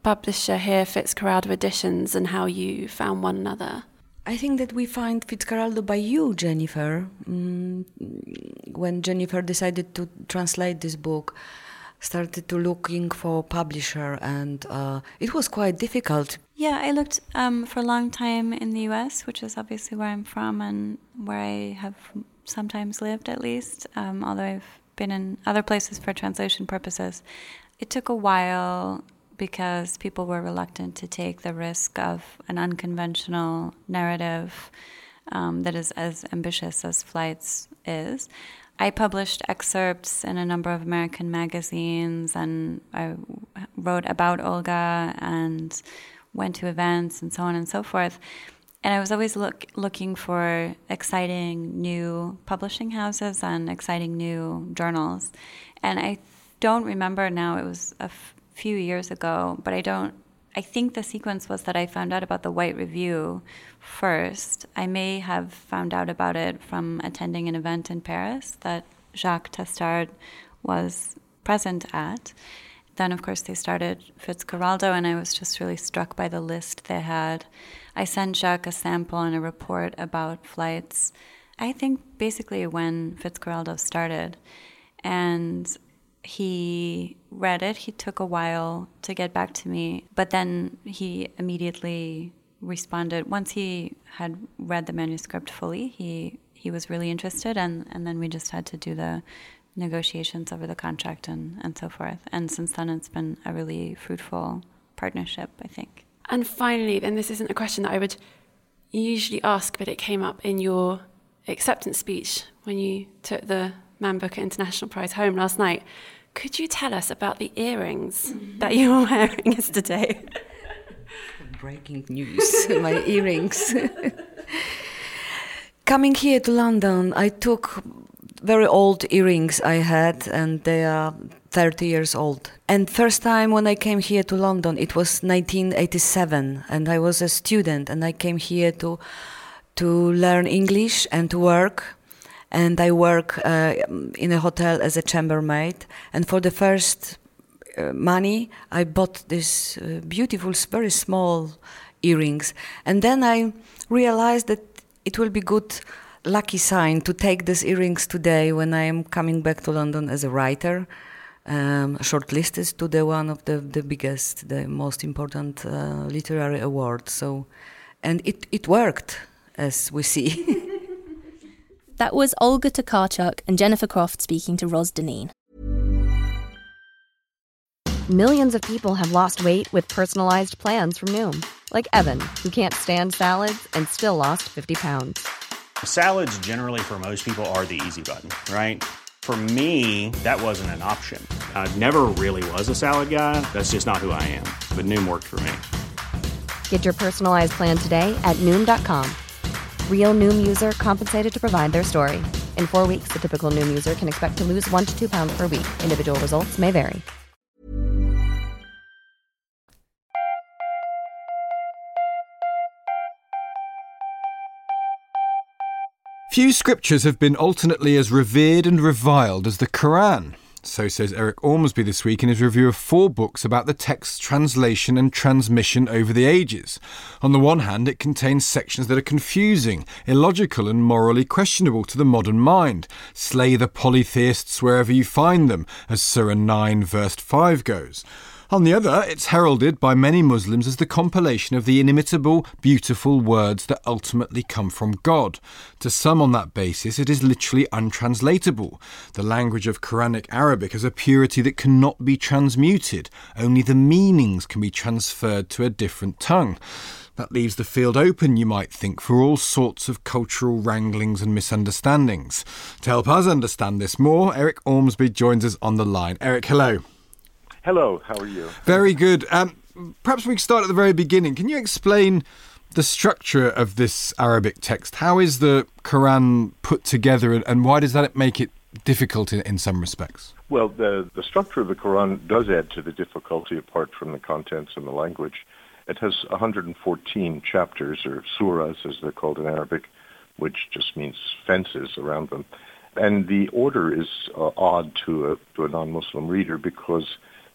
publisher here, Fitzcarraldo Editions, and how you found one another?
I think that we find Fitzcarraldo by you, Jennifer. Mm, when Jennifer decided to translate this book, started to looking for publisher, and uh, it was quite difficult.
Yeah, I looked um, for a long time in the U S, which is obviously where I'm from and where I have sometimes lived, at least, um, although I've been in other places for translation purposes. It took a while because people were reluctant to take the risk of an unconventional narrative um, that is as ambitious as Flights is. I published excerpts in a number of American magazines, and I wrote about Olga and went to events and so on and so forth. And I was always look, looking for exciting new publishing houses and exciting new journals. And I don't remember now, it was a f- few years ago, but I don't, I think the sequence was that I found out about the White Review first. I may have found out about it from attending an event in Paris that Jacques Testard was present at. Then, of course, they started Fitzcarraldo, and I was just really struck by the list they had. I sent Jacques a sample and a report about Flights, I think basically when Fitzcarraldo started. And he read it. He took a while to get back to me, but then he immediately responded. Once he had read the manuscript fully, he, he was really interested, and, and then we just had to do the negotiations over the contract and, and so forth. And since then, it's been a really fruitful partnership, I think.
And finally, and this isn't a question that I would usually ask, but it came up in your acceptance speech when you took the Man Booker International Prize home last night. Could you tell us about the earrings mm-hmm. that you were wearing yesterday?
Breaking news, my earrings. Coming here to London, I took very old earrings I had, and they are thirty years old. And first time when I came here to London, it was nineteen eighty-seven, and I was a student, and I came here to to learn English and to work. And I work uh, in a hotel as a chambermaid. And for the first uh, money, I bought these uh, beautiful, very small earrings. And then I realized that it will be good lucky sign to take these earrings today when I am coming back to London as a writer, um, shortlisted to the one of the, the biggest, the most important uh, literary awards. So, and it, it worked, as we see.
That was Olga Tokarczuk and Jennifer Croft speaking to Ros Dineen.
Millions of people have lost weight with personalized plans from Noom. Like Evan, who can't stand salads and still lost fifty pounds.
Salads generally for most people are the easy button, right? For me, that wasn't an option. I never really was a salad guy. That's just not who I am. But Noom worked for me.
Get your personalized plan today at Noom dot com. Real Noom user compensated to provide their story. In four weeks, the typical Noom user can expect to lose one to two pounds per week. Individual results may vary.
Few scriptures have been alternately as revered and reviled as the Quran. So says Eric Ormsby this week in his review of four books about the text's translation and transmission over the ages. On the one hand, it contains sections that are confusing, illogical and morally questionable to the modern mind. Slay the polytheists wherever you find them, as Surah nine verse five goes. On the other, it's heralded by many Muslims as the compilation of the inimitable, beautiful words that ultimately come from God. To some on that basis, it is literally untranslatable. The language of Quranic Arabic has a purity that cannot be transmuted. Only the meanings can be transferred to a different tongue. That leaves the field open, you might think, for all sorts of cultural wranglings and misunderstandings. To help us understand this more, Eric Ormsby joins us on the line. Eric, hello.
Hello, how are you?
Very good. Um, perhaps we can start at the very beginning. Can you explain the structure of this Arabic text? How is the Quran put together, and why does that make it difficult in, in some respects?
Well, the, the structure of the Quran does add to the difficulty apart from the contents and the language. It has one hundred fourteen chapters, or surahs as they're called in Arabic, which just means fences around them. And the order is uh, odd to a, to a non-Muslim reader because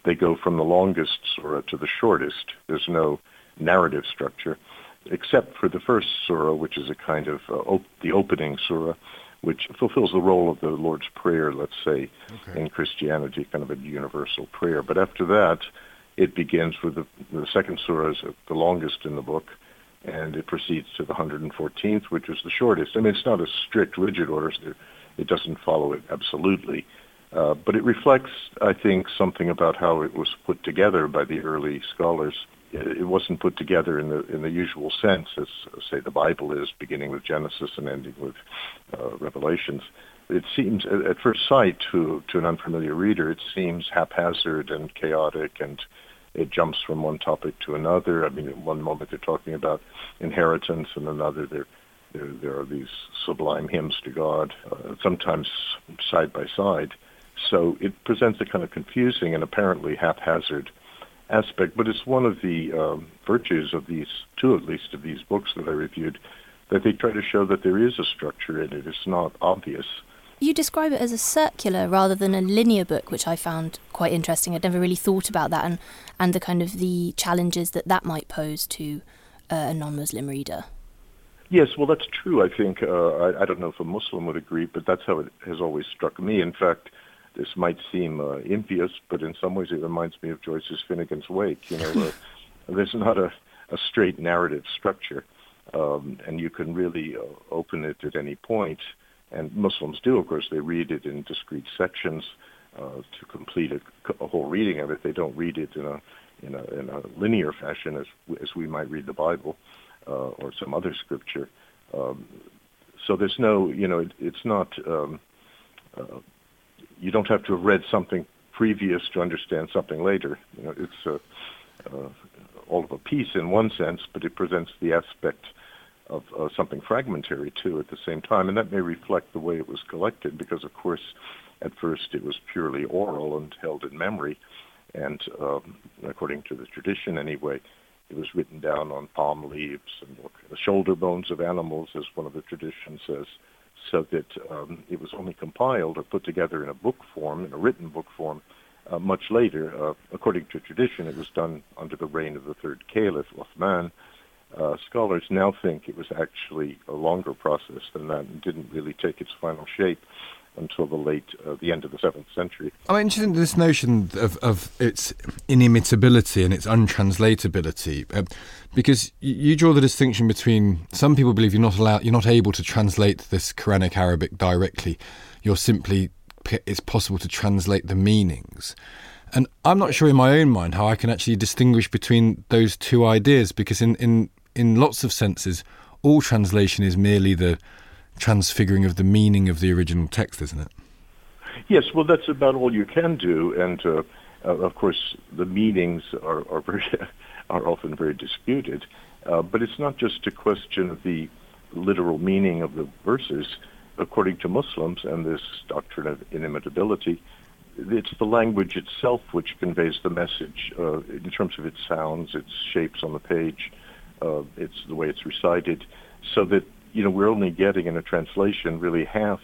they go from the longest surah to the shortest. There's no narrative structure, except for the first surah, which is a kind of uh, op- the opening surah, which fulfills the role of the Lord's Prayer, let's say, okay. in Christianity, kind of a universal prayer. But after that, it begins with the, the second surah is the longest in the book, and it proceeds to the one hundred fourteenth, which is the shortest. I mean, it's not a strict, rigid order. It doesn't follow it absolutely. Uh, but it reflects, I think, something about how it was put together by the early scholars. It wasn't put together in the in the usual sense, as, say, the Bible is, beginning with Genesis and ending with uh, Revelations. It seems, at first sight, to to an unfamiliar reader, it seems haphazard and chaotic, and it jumps from one topic to another. I mean, at one moment they're talking about inheritance, and another there there, there are these sublime hymns to God, uh, sometimes side by side. So it presents a kind of confusing and apparently haphazard aspect, but it's one of the um, virtues of these two, at least, of these books that I reviewed, that they try to show that there is a structure in it. It's not obvious.
You describe it as a circular rather than a linear book, which I found quite interesting. I'd never really thought about that, and, and the kind of the challenges that that might pose to uh, a non-Muslim reader.
Yes, well, that's true, I think. Uh, I, I don't know if a Muslim would agree, but that's how it has always struck me. In fact, this might seem uh, impious, but in some ways it reminds me of Joyce's Finnegan's Wake. You know, uh, there's not a, a straight narrative structure, um, and you can really uh, open it at any point. And Muslims do, of course. They read it in discrete sections uh, to complete a, a whole reading of it. They don't read it in a in a, in a linear fashion as as we might read the Bible uh, or some other scripture. Um, so there's no, you know, it, it's not. Um, uh, You don't have to have read something previous to understand something later. You know, it's uh, uh, all of a piece in one sense, but it presents the aspect of uh, something fragmentary too at the same time, and that may reflect the way it was collected. Because, of course, at first it was purely oral and held in memory, and um, according to the tradition, anyway, it was written down on palm leaves and the shoulder bones of animals, as one of the traditions says. So that um, it was only compiled or put together in a book form, in a written book form, uh, much later. Uh, according to tradition, it was done under the reign of the third caliph, Uthman. Uh, scholars now think it was actually a longer process than that and didn't really take its final shape until the late, uh, the end of the seventh century.
I'm interested in this notion of, of its inimitability and its untranslatability, uh, because you, you draw the distinction between some people believe you're not allowed, you're not able to translate this Quranic Arabic directly. You're simply, it's possible to translate the meanings. And I'm not sure in my own mind how I can actually distinguish between those two ideas, because in, in, in lots of senses, all translation is merely the transfiguring of the meaning of the original text, isn't it?
Yes, well, that's about all you can do, and uh, uh, of course, the meanings are are, very, are often very disputed. Uh, but it's not just a question of the literal meaning of the verses. According to Muslims and this doctrine of inimitability, it's the language itself which conveys the message uh, in terms of its sounds, its shapes on the page, uh, it's the way it's recited, so that you know, we're only getting in a translation really half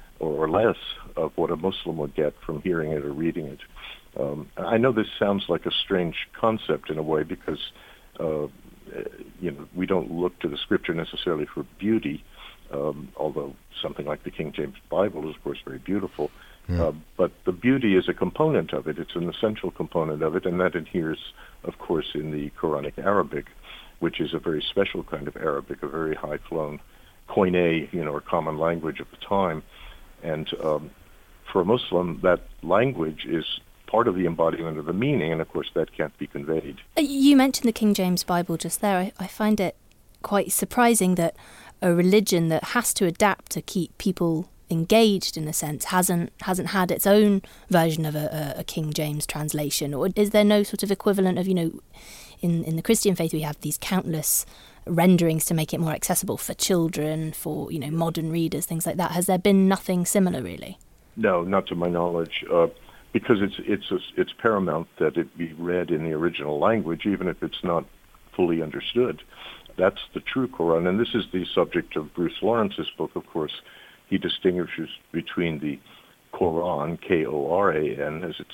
or less of what a Muslim would get from hearing it or reading it. Um, I know this sounds like a strange concept in a way, because uh, you know, we don't look to the scripture necessarily for beauty, um, although something like the King James Bible is, of course, very beautiful. Yeah. Uh, but the beauty is a component of it. It's an essential component of it, and that adheres, of course, in the Quranic Arabic, which is a very special kind of Arabic, a very high-flown Koine, you know, or common language of the time. And um, for a Muslim, that language is part of the embodiment of the meaning, and of course that can't be conveyed.
You mentioned the King James Bible just there. I, I find it quite surprising that a religion that has to adapt to keep people engaged, in a sense, hasn't hasn't had its own version of a, a, a King James translation. Or is there no sort of equivalent of, you know, in, in the Christian faith we have these countless renderings to make it more accessible for children, for, you know, modern readers, things like that. Has there been nothing similar, really?
No, not to my knowledge, uh, because it's it's a, it's paramount that it be read in the original language, even if it's not fully understood. That's the true Quran, and this is the subject of Bruce Lawrence's book, of course. He distinguishes between the Quran, K O R A N, as it's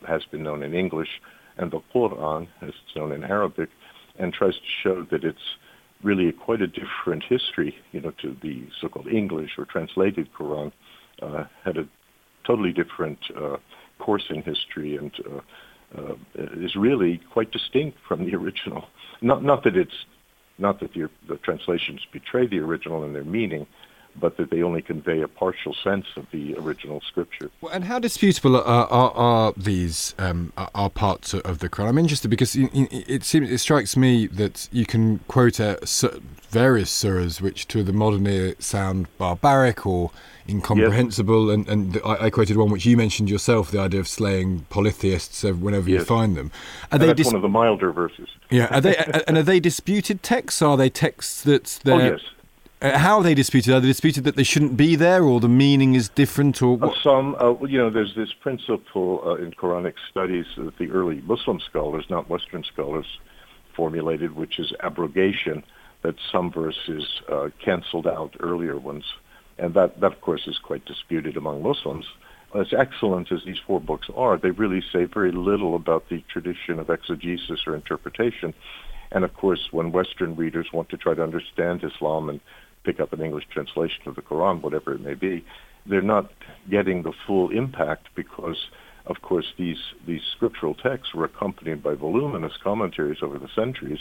has been known in English, and the Quran, as it's known in Arabic, and tries to show that it's really a, quite a different history, you know, to the so-called English or translated Quran, uh, had a totally different uh, course in history, and uh, uh, is really quite distinct from the original. Not, not that it's, not that the, the translations betray the original in their meaning, but that they only convey a partial sense of the original scripture.
Well, and how disputable are, are, are these um, are parts of the Quran? I'm interested because it, it seems it strikes me that you can quote uh, various surahs which to the modern ear sound barbaric or incomprehensible, yes. and, and I, I quoted one which you mentioned yourself, the idea of slaying polytheists whenever yes. you find them. Are
and
they
that's
dis-
one of the milder verses.
Yeah, are they, and are they disputed texts? Are they texts that they're...
Oh, yes.
Uh, how are they disputed? Are they disputed that they shouldn't be there, or the meaning is different, or what?
Uh, some, uh, you know, there's this principle uh, in Quranic studies that the early Muslim scholars, not Western scholars, formulated, which is abrogation, that some verses uh, canceled out earlier ones. And that, that, of course, is quite disputed among Muslims. As excellent as these four books are, they really say very little about the tradition of exegesis or interpretation. And, of course, when Western readers want to try to understand Islam and pick up an English translation of the Quran, whatever it may be, they're not getting the full impact because, of course, these, these scriptural texts were accompanied by voluminous commentaries over the centuries,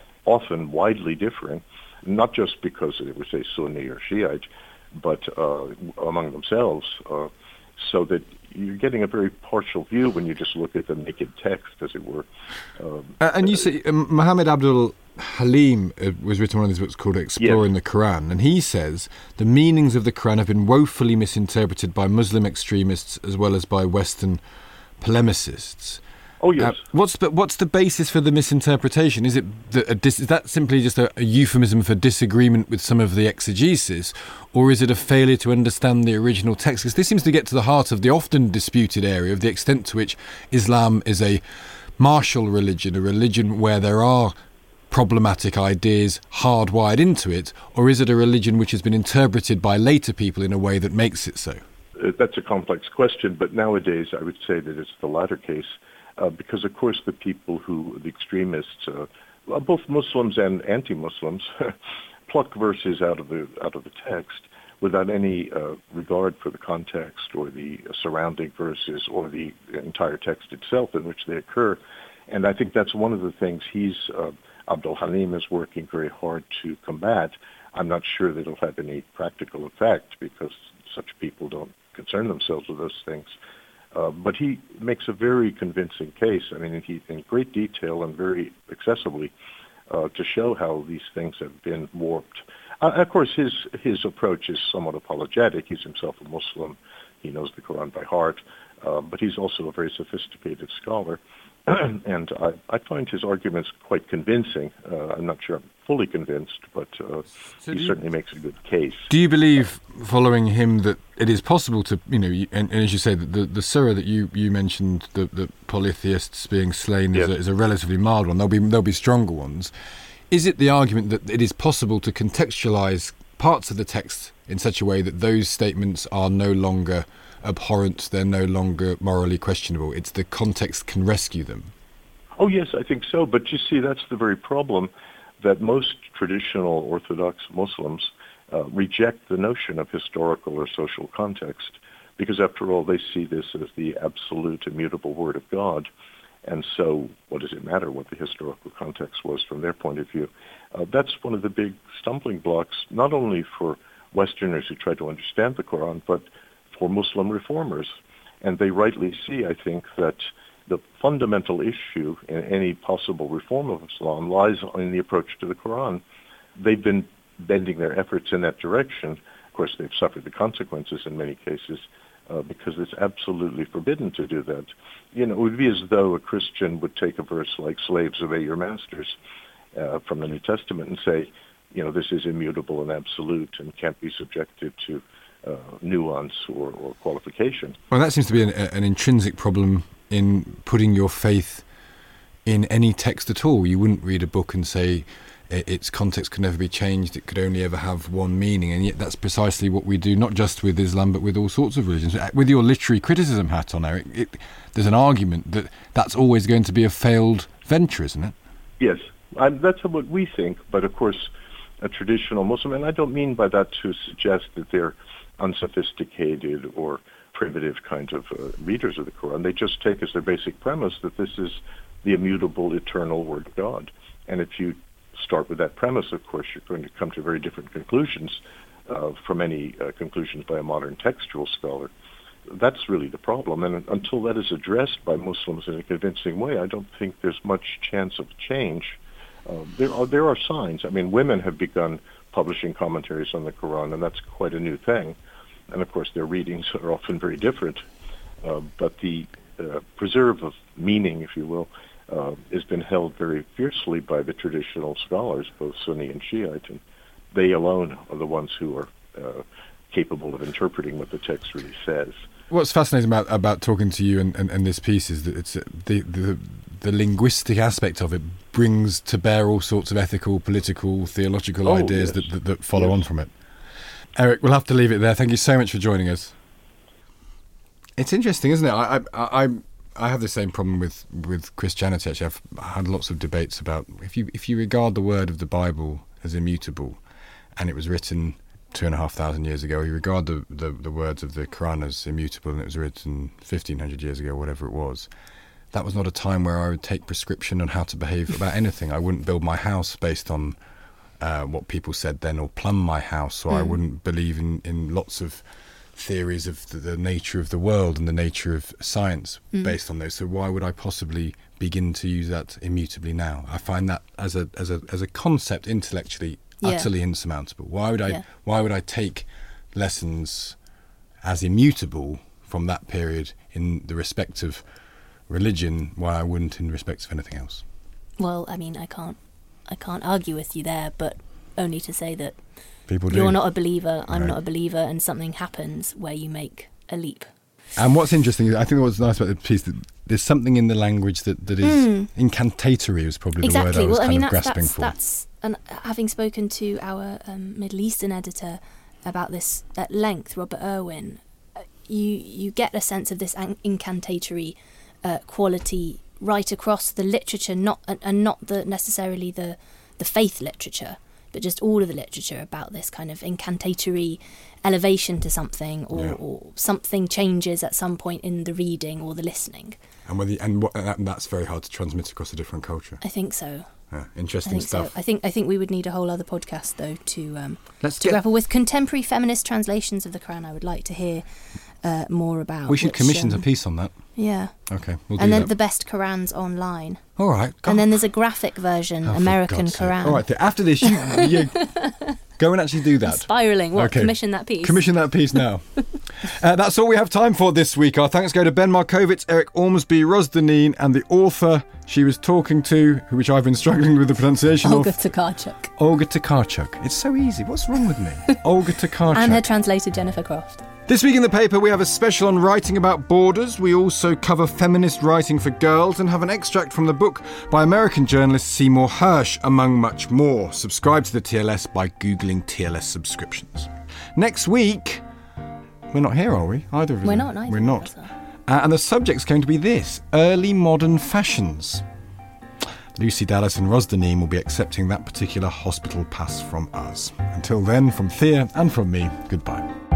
often widely differing, not just because they were, say, Sunni or Shiite, but uh, among themselves, uh, so that you're getting a very partial view when you just look at the naked text, as it were. Um,
uh, and you see, um, Muhammad Abdul Halim uh, was written one of these books called Exploring yes. the Quran, and he says the meanings of the Quran have been woefully misinterpreted by Muslim extremists as well as by Western polemicists.
Oh yes.
Uh, what's the what's the basis for the misinterpretation? Is it the, a dis, is that simply just a, a euphemism for disagreement with some of the exegesis, or is it a failure to understand the original text? Because this seems to get to the heart of the often disputed area of the extent to which Islam is a martial religion, a religion where there are problematic ideas hardwired into it, or is it a religion which has been interpreted by later people in a way that makes it so?
Uh, that's a complex question, but nowadays I would say that it's the latter case. Uh, because, of course, the people who, the extremists, uh, well, both Muslims and anti-Muslims, pluck verses out of the out of the text without any uh, regard for the context or the surrounding verses or the entire text itself in which they occur. And I think that's one of the things he's, uh, Abdul Halim is working very hard to combat. I'm not sure that it'll have any practical effect because such people don't concern themselves with those things. Uh, but he makes a very convincing case, I mean, he, in great detail and very accessibly, uh, to show how these things have been warped. Uh, of course, his his approach is somewhat apologetic. He's himself a Muslim. He knows the Quran by heart, uh, but he's also a very sophisticated scholar. And I, I find his arguments quite convincing. Uh, I'm not sure I'm fully convinced, but uh, so he certainly you, makes a good case.
Do you believe, following him, that it is possible to, you know, and, and as you say, the, the surah that you, you mentioned, the, the polytheists being slain, yes. is, a, is a relatively mild one. There'll be there'll be stronger ones. Is it the argument that it is possible to contextualise parts of the text in such a way that those statements are no longer abhorrent, they're no longer morally questionable? It's the context can rescue them.
Oh yes, I think so. But you see, that's the very problem, that most traditional Orthodox Muslims uh, reject the notion of historical or social context, because after all, they see this as the absolute immutable Word of God. And so what does it matter what the historical context was from their point of view? Uh, that's one of the big stumbling blocks, not only for Westerners who try to understand the Quran, but for Muslim reformers. And they rightly see, I think, that the fundamental issue in any possible reform of Islam lies in the approach to the Quran. They've been bending their efforts in that direction. Of course, they've suffered the consequences in many cases uh, because it's absolutely forbidden to do that. You know, it would be as though a Christian would take a verse like, slaves, obey your masters, uh, from the New Testament and say, you know, this is immutable and absolute and can't be subjected to uh, nuance or, or qualification.
Well, that seems to be an, an intrinsic problem in putting your faith in any text at all. You wouldn't read a book and say, it, its context could never be changed, it could only ever have one meaning, and yet that's precisely what we do, not just with Islam, but with all sorts of religions. With your literary criticism hat on, Eric, it, there's an argument that that's always going to be a failed venture, isn't it?
Yes, I, that's what we think, but of course, a traditional Muslim, and I don't mean by that to suggest that they're unsophisticated or primitive kind of uh, readers of the Quran. They just take as their basic premise that this is the immutable, eternal Word of God. And if you start with that premise, of course, you're going to come to very different conclusions uh, from any uh, conclusions by a modern textual scholar. That's really the problem. And until that is addressed by Muslims in a convincing way, I don't think there's much chance of change. Uh, there are there are signs. I mean, women have begun publishing commentaries on the Quran, and that's quite a new thing. And of course, their readings are often very different. Uh, but the uh, preserve of meaning, if you will, uh, has been held very fiercely by the traditional scholars, both Sunni and Shiite, and they alone are the ones who are uh, capable of interpreting what the text really says.
What's fascinating about, about talking to you and, and, and this piece is that it's uh, the, the the linguistic aspect of it brings to bear all sorts of ethical, political, theological
oh,
ideas
yes.
that, that, that follow
yes.
on from it. Eric, we'll have to leave it there. Thank you so much for joining us. It's interesting, isn't it? I I I, I have the same problem with, with Christianity. Actually, I've had lots of debates about if you if you regard the word of the Bible as immutable, and it was written two and a half thousand years ago, you regard the, the, the words of the Quran as immutable, and it was written fifteen hundred years ago, whatever it was. That was not a time where I would take prescription on how to behave about anything. I wouldn't build my house based on uh, what people said then, or plumb my house, or mm. I wouldn't believe in, in lots of theories of the, the nature of the world and the nature of science mm. based on those. So why would I possibly begin to use that immutably now? I find that as a as a as a concept intellectually yeah. utterly insurmountable. Why would I yeah. why would I take lessons as immutable from that period in the respect of religion, why I wouldn't in respect of anything else?
Well, I mean, I can't I can't argue with you there, but only to say that
people do.
You're not a believer, I'm
right.
not a believer, and something happens where you make a leap.
And what's interesting, I think what's nice about the piece, that there's something in the language that, that is mm. incantatory is probably
exactly.
the word I was
well,
kind
I mean,
of
that's,
grasping
that's,
for.
That's, and having spoken to our um, Middle Eastern editor about this at length, Robert Irwin, uh, you you get a sense of this an- incantatory uh, quality right across the literature, not and, and not the necessarily the the faith literature, but just all of the literature about this kind of incantatory elevation to something, or, yeah. or something changes at some point in the reading or the listening.
And whether and, what, and that's very hard to transmit across a different culture.
I think so.
Yeah, interesting
I think
stuff.
So. I think I think we would need a whole other podcast though to um,
Let's
to
get...
grapple with contemporary feminist translations of the Quran. I would like to hear uh, more about.
We should
which,
commission
um,
a piece on that.
Yeah.
Okay, we'll do
and then
that.
the best Qurans online.
All right.
And then there's a graphic version,
oh,
American Quran.
All right. After this, you, you go and actually do that.
I'm spiraling. What?
Okay.
Commission that piece.
Commission that piece now. uh, that's all we have time for this week. Our thanks go to Ben Markovitz, Eric Ormsby, Ros Dineen, and the author she was talking to, which I've been struggling with the pronunciation
Olga
of.
Tokarczuk.
Olga Tokarczuk. It's so easy. What's wrong with me? Olga Tokarczuk.
And her translator, Jennifer Croft.
This week in the paper, we have a special on writing about borders. We also cover feminist writing for girls and have an extract from the book by American journalist Seymour Hersh, among much more. Subscribe to the T L S by Googling T L S subscriptions. Next week, we're not here, are we? Either of us.
We're not, neither
We're not. Uh, and the subject's going to be this, early modern fashions. Lucy Dallas and Ros Dineen will be accepting that particular hospital pass from us. Until then, from Thea and from me, goodbye.